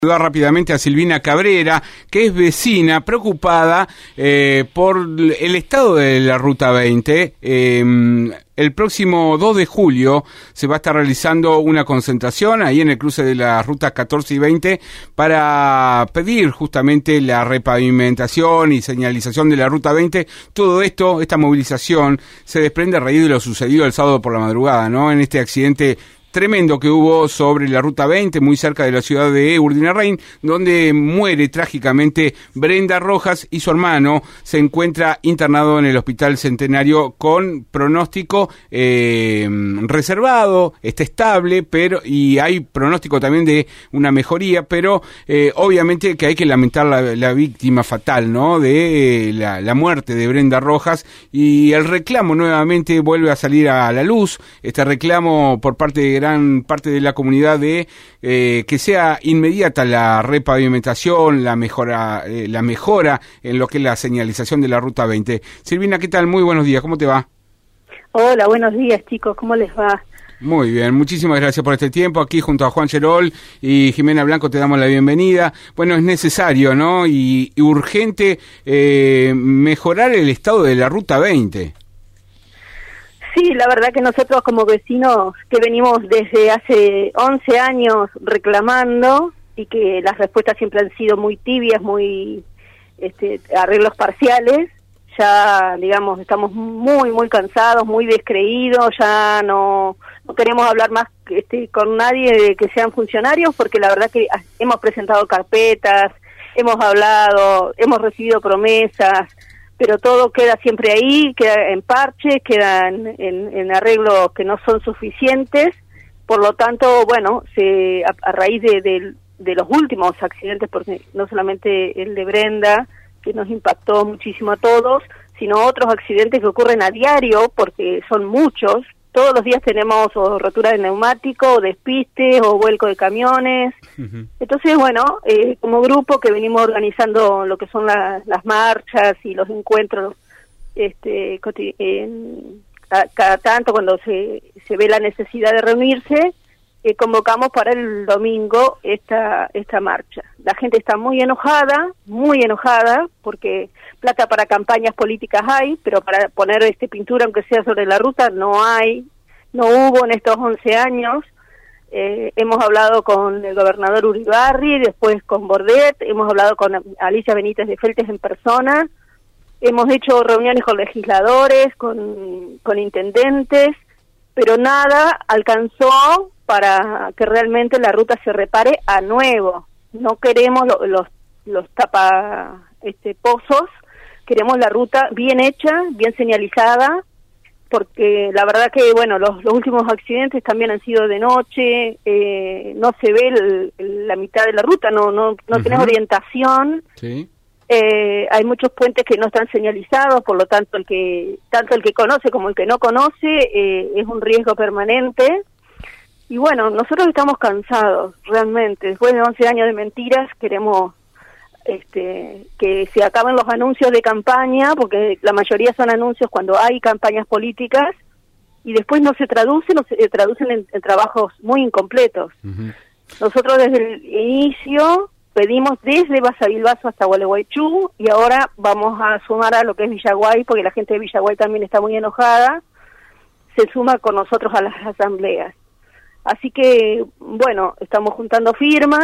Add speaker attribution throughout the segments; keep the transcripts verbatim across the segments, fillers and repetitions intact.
Speaker 1: Saludar rápidamente a Silvina Cabrera, que es vecina preocupada eh, por el estado de la Ruta veinte. Eh, el próximo dos de julio se va a estar realizando una concentración ahí en el cruce de las rutas catorce y veinte para pedir justamente la repavimentación y señalización de la Ruta veinte. Todo esto, esta movilización, se desprende a raíz de lo sucedido el sábado por la madrugada, ¿no? En este accidente tremendo que hubo sobre la Ruta veinte, muy cerca de la ciudad de Urdinarrain, donde muere trágicamente Brenda Rojas y su hermano se encuentra internado en el Hospital Centenario con pronóstico eh, reservado, está estable, pero y hay pronóstico también de una mejoría, pero eh, obviamente que hay que lamentar la, la víctima fatal, ¿no? De eh, la, la muerte de Brenda Rojas, y el reclamo nuevamente vuelve a salir a la luz, este reclamo por parte de gran parte de la comunidad de eh, que sea inmediata la repavimentación, la mejora, eh, la mejora en lo que es la señalización de la Ruta veinte. Silvina, ¿qué tal? Muy buenos días, ¿cómo te va?
Speaker 2: Hola, buenos días, chicos, ¿cómo les va?
Speaker 1: Muy bien, muchísimas gracias por este tiempo. Aquí junto a Juan Cherol y Jimena Blanco te damos la bienvenida. Bueno, es necesario, ¿no? Y, y urgente eh, mejorar el estado de la Ruta veinte.
Speaker 2: Sí, la verdad que nosotros como vecinos que venimos desde hace once años reclamando y que las respuestas siempre han sido muy tibias, muy este, arreglos parciales, ya digamos estamos muy muy cansados, muy descreídos, ya no, no queremos hablar más este, con nadie de que sean funcionarios, porque la verdad que hemos presentado carpetas, hemos hablado, hemos recibido promesas, pero todo queda siempre ahí, queda en parche, queda en, en, en arreglos que no son suficientes. Por lo tanto, bueno, se a, a raíz de, de, de los últimos accidentes, porque no solamente el de Brenda, que nos impactó muchísimo a todos, sino otros accidentes que ocurren a diario, porque son muchos. Todos los días tenemos o rotura de neumático, o despistes, o vuelco de camiones. Uh-huh. Entonces, bueno, eh, como grupo que venimos organizando lo que son la, las marchas y los encuentros, este, en, a, cada tanto cuando se, se ve la necesidad de reunirse, eh, convocamos para el domingo esta, esta marcha. La gente está muy enojada, muy enojada, porque plata para campañas políticas hay, pero para poner este pintura, aunque sea sobre la ruta, no hay, no hubo en estos once años. Eh, hemos hablado con el gobernador Uribarri, después con Bordet, hemos hablado con Alicia Benítez de Feltes en persona, hemos hecho reuniones con legisladores, con, con intendentes, pero nada alcanzó para que realmente la ruta se repare a nuevo. No queremos lo, los, los tapa este, pozos, queremos la ruta bien hecha, bien señalizada, porque la verdad que, bueno, los, los últimos accidentes también han sido de noche, eh, no se ve el, el, la mitad de la ruta, no no, no uh-huh. tenés orientación,
Speaker 1: sí.
Speaker 2: eh, hay muchos puentes que no están señalizados, por lo tanto el que tanto el que conoce como el que no conoce eh, es un riesgo permanente. Y bueno, nosotros estamos cansados, realmente, después de once años de mentiras queremos este que se acaben los anuncios de campaña, porque la mayoría son anuncios cuando hay campañas políticas y después no se traducen o se traducen en, en trabajos muy incompletos. Uh-huh. Nosotros desde el inicio pedimos desde Basavilbaso hasta Gualeguaychú y ahora vamos a sumar a lo que es Villaguay, porque la gente de Villaguay también está muy enojada, se suma con nosotros a las asambleas. Así que, bueno, estamos juntando firmas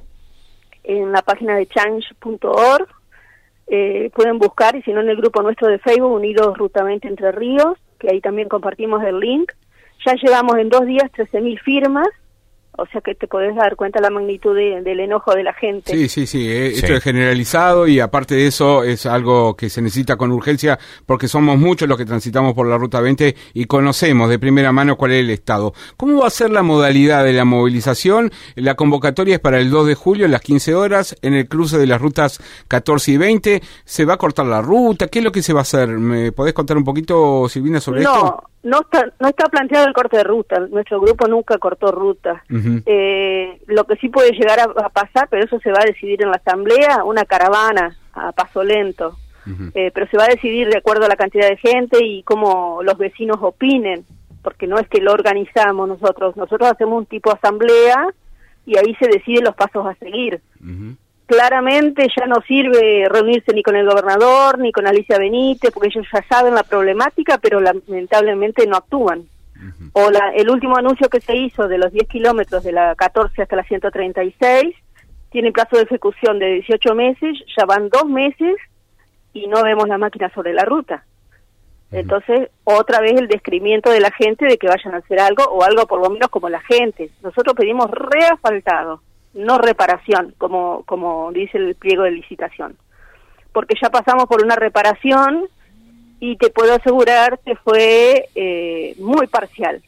Speaker 2: en la página de change punto org, eh, pueden buscar, y si no en el grupo nuestro de Facebook, Unidos Ruta veinte Entre Ríos, que ahí también compartimos el link. Ya llevamos en dos días trece mil firmas, o sea que te podés dar cuenta la magnitud de, del enojo de la gente.
Speaker 1: Sí, sí, sí, eh,
Speaker 3: sí.
Speaker 1: Esto es generalizado y aparte de eso es algo que se necesita con urgencia porque somos muchos los que transitamos por la Ruta veinte y conocemos de primera mano cuál es el estado. ¿Cómo va a ser la modalidad de la movilización? La convocatoria es para el dos de julio a las quince horas en el cruce de las rutas catorce y veinte. ¿Se va a cortar la ruta? ¿Qué es lo que se va a hacer? ¿Me podés contar un poquito, Silvina, sobre
Speaker 2: no.
Speaker 1: esto?
Speaker 2: No está, no está planteado el corte de ruta, nuestro grupo nunca cortó ruta. Uh-huh. Eh, lo que sí puede llegar a, a pasar, pero eso se va a decidir en la asamblea, una caravana a paso lento. Uh-huh. Eh, pero se va a decidir de acuerdo a la cantidad de gente y cómo los vecinos opinen, porque no es que lo organizamos nosotros, nosotros hacemos un tipo de asamblea y ahí se deciden los pasos a seguir.
Speaker 1: Uh-huh.
Speaker 2: Claramente ya no sirve reunirse ni con el gobernador ni con Alicia Benítez, porque ellos ya saben la problemática, pero lamentablemente no actúan. Uh-huh. O la, el último anuncio que se hizo de los diez kilómetros de la catorce hasta la ciento treinta y seis, tiene plazo de ejecución de dieciocho meses, ya van dos meses y no vemos la máquina sobre la ruta. Entonces, otra vez el descrimiento de la gente de que vayan a hacer algo, o algo por lo menos como la gente. Nosotros pedimos reasfaltado, no reparación, como como dice el pliego de licitación. Porque ya pasamos por una reparación y te puedo asegurar que fue eh, muy parcial.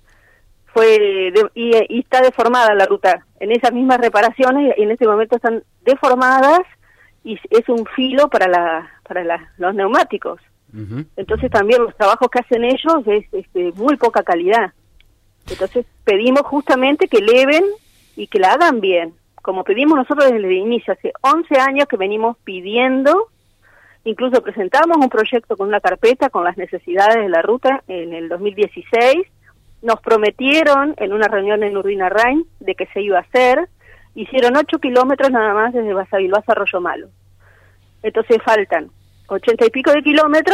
Speaker 2: Fue de, y, y está deformada la ruta. En esas mismas reparaciones, en este momento están deformadas y es un filo para la para la, los neumáticos. Uh-huh. Entonces también los trabajos que hacen ellos es, es de muy poca calidad. Entonces pedimos justamente que eleven y que la hagan bien, como pedimos nosotros desde el inicio, hace once años que venimos pidiendo. Incluso presentamos un proyecto con una carpeta con las necesidades de la ruta en el dos mil dieciséis, nos prometieron en una reunión en Urdinarrain de que se iba a hacer, hicieron ocho kilómetros nada más desde Basavilbaso a Arroyo Malo. Entonces faltan ochenta y pico de kilómetros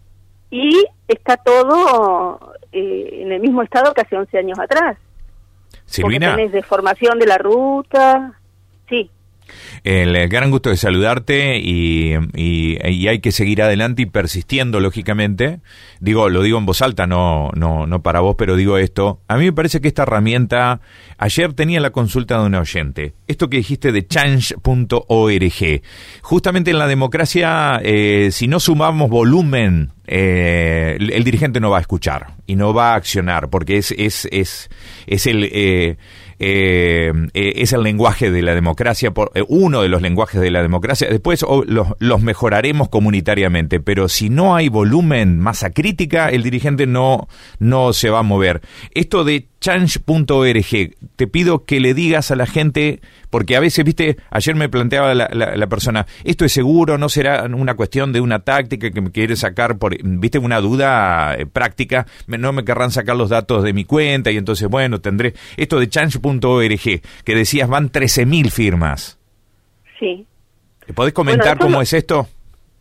Speaker 2: y está todo eh, en el mismo estado que hace once años atrás.
Speaker 3: Silvina.
Speaker 2: Porque tenés deformación de la ruta, sí.
Speaker 3: El gran gusto de saludarte y, y, y hay que seguir adelante y persistiendo, lógicamente. Digo, lo digo en voz alta, no, no, no para vos, pero digo esto. A mí me parece que esta herramienta, ayer tenía la consulta de un oyente, esto que dijiste de change punto org. Justamente en la democracia, eh, si no sumamos volumen, eh, el, el dirigente no va a escuchar y no va a accionar, porque es, es, es, es el... Eh, Eh, eh, es el lenguaje de la democracia, por, eh, uno de los lenguajes de la democracia. Después oh, los, los mejoraremos comunitariamente, pero si no hay volumen, masa crítica, el dirigente no, no se va a mover. Esto de change punto org, te pido que le digas a la gente, porque a veces, viste, ayer me planteaba la, la, la persona, ¿esto es seguro? ¿No será una cuestión de una táctica que me quiere sacar, por, viste, una duda eh, práctica? No me querrán sacar los datos de mi cuenta y entonces, bueno, tendré esto de change punto org, que decías van trece mil firmas.
Speaker 2: Sí.
Speaker 3: ¿Podés comentar bueno, cómo no... es esto?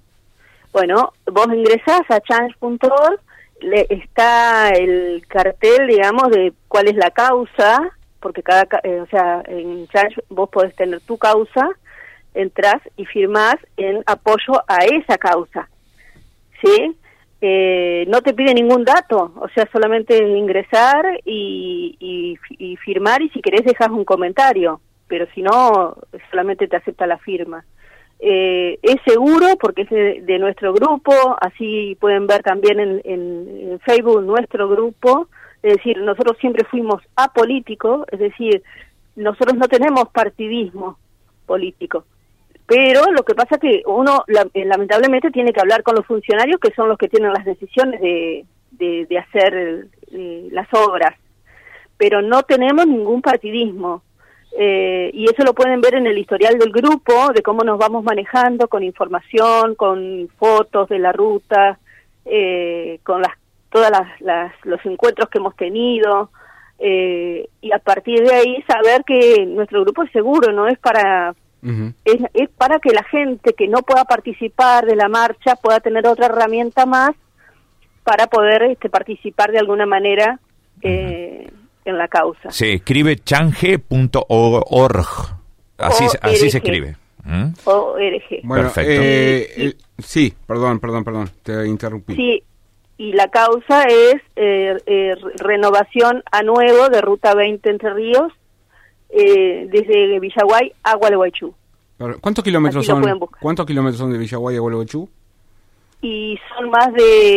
Speaker 2: Bueno, vos ingresás a change punto org, le está el cartel, digamos, de cuál es la causa, porque cada, eh, o sea, en Change vos podés tener tu causa, entrás y firmás en apoyo a esa causa, ¿sí? Eh, no te pide ningún dato, o sea, solamente ingresar y, y, y firmar, y si querés dejas un comentario, pero si no, solamente te acepta la firma. Eh, es seguro porque es de, de nuestro grupo, así pueden ver también en, en, en Facebook nuestro grupo, es decir, nosotros siempre fuimos apolíticos, es decir, nosotros no tenemos partidismo político, pero lo que pasa es que uno la, lamentablemente tiene que hablar con los funcionarios que son los que tienen las decisiones de, de, de hacer eh, las obras, pero no tenemos ningún partidismo. Eh, y eso lo pueden ver en el historial del grupo, de cómo nos vamos manejando, con información, con fotos de la ruta, eh, con las todas las, las los encuentros que hemos tenido, eh, y a partir de ahí saber que nuestro grupo es seguro, no es para uh-huh. es, es para que la gente que no pueda participar de la marcha pueda tener otra herramienta más para poder este, participar de alguna manera eh, uh-huh. en la causa.
Speaker 3: Se escribe change punto org. Así, así se escribe. ¿Mm?
Speaker 2: O R G.
Speaker 1: Bueno,
Speaker 3: perfecto.
Speaker 1: Eh, eh, sí, perdón, perdón, perdón, te interrumpí.
Speaker 2: Sí, y la causa es eh, eh, renovación a nuevo de Ruta veinte Entre Ríos, eh, desde Villaguay a Gualeguaychú.
Speaker 1: ¿Cuántos kilómetros son? ¿Cuántos kilómetros son de Villaguay a Gualeguaychú?
Speaker 2: Y son más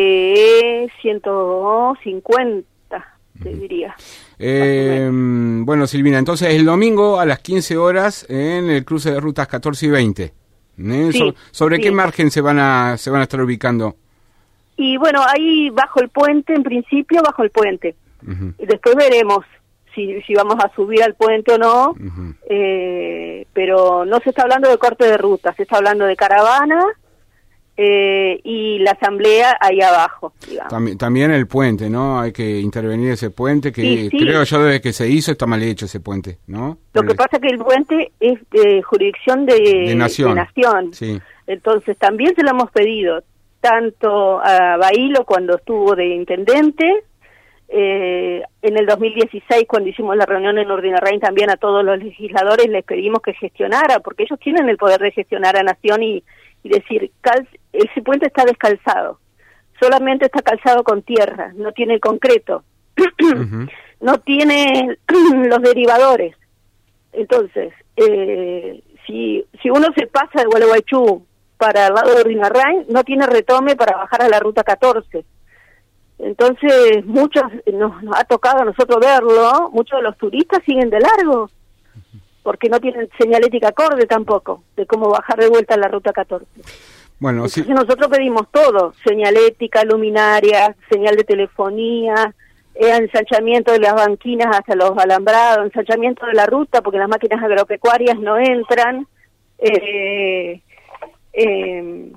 Speaker 2: de ciento cincuenta. Te diría.
Speaker 1: Eh, bueno, Silvina, entonces el domingo a las quince horas en el cruce de rutas catorce y veinte. ¿Eh?
Speaker 2: Sí,
Speaker 1: so, ¿Sobre
Speaker 2: sí.
Speaker 1: qué margen se van a se van a estar ubicando?
Speaker 2: Y bueno, ahí bajo el puente, en principio bajo el puente. Uh-huh. Y después veremos si, si vamos a subir al puente o no. Uh-huh. eh, pero no se está hablando de corte de ruta, se está hablando de caravana eh, y la asamblea ahí abajo, digamos.
Speaker 1: También, también el puente, ¿no? Hay que intervenir ese puente que
Speaker 2: Sí, sí.
Speaker 1: creo yo desde que se hizo está mal hecho ese puente, ¿no?
Speaker 2: Lo que pasa es que el puente es de jurisdicción de,
Speaker 1: De nación.
Speaker 2: de nación.
Speaker 1: Sí.
Speaker 2: Entonces también se lo hemos pedido, tanto a Bailo cuando estuvo de intendente, eh, en el dos mil dieciséis cuando hicimos la reunión en Urdinarrain también a todos los legisladores les pedimos que gestionara, porque ellos tienen el poder de gestionar a nación y, y decir, cal, ese puente está descalzado, solamente está calzado con tierra, no tiene el concreto, uh-huh. no tiene los derivadores. Entonces, eh, si, si uno se pasa de Gualeguaychú para el lado de Urdinarrain, no tiene retome para bajar a la ruta catorce. Entonces, muchos, nos, nos ha tocado a nosotros verlo, muchos de los turistas siguen de largo, porque no tienen señalética acorde tampoco, de cómo bajar de vuelta a la ruta catorce.
Speaker 1: Bueno,
Speaker 2: Entonces
Speaker 1: sí.
Speaker 2: nosotros pedimos todo, señalética, luminaria, señal de telefonía, eh, ensanchamiento de las banquinas hasta los alambrados, ensanchamiento de la ruta, porque las máquinas agropecuarias no entran, eh, eh,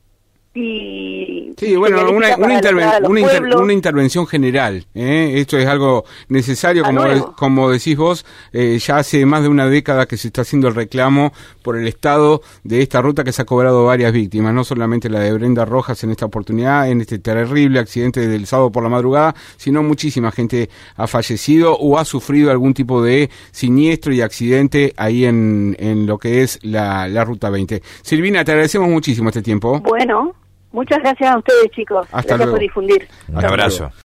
Speaker 2: y
Speaker 1: sí, bueno, una, una, interven una, inter una intervención general, ¿eh? Esto es algo necesario, como, de como decís vos, eh, ya hace más de una década que se está haciendo el reclamo por el estado de esta ruta que se ha cobrado varias víctimas, no solamente la de Brenda Rojas en esta oportunidad, en este terrible accidente del sábado por la madrugada, sino muchísima gente ha fallecido o ha sufrido algún tipo de siniestro y accidente ahí en, en lo que es la, la Ruta veinte. Silvina, te agradecemos muchísimo este tiempo.
Speaker 2: Bueno. Muchas gracias a ustedes, chicos.
Speaker 1: Hasta
Speaker 2: gracias
Speaker 1: luego.
Speaker 2: por difundir.
Speaker 3: Un abrazo.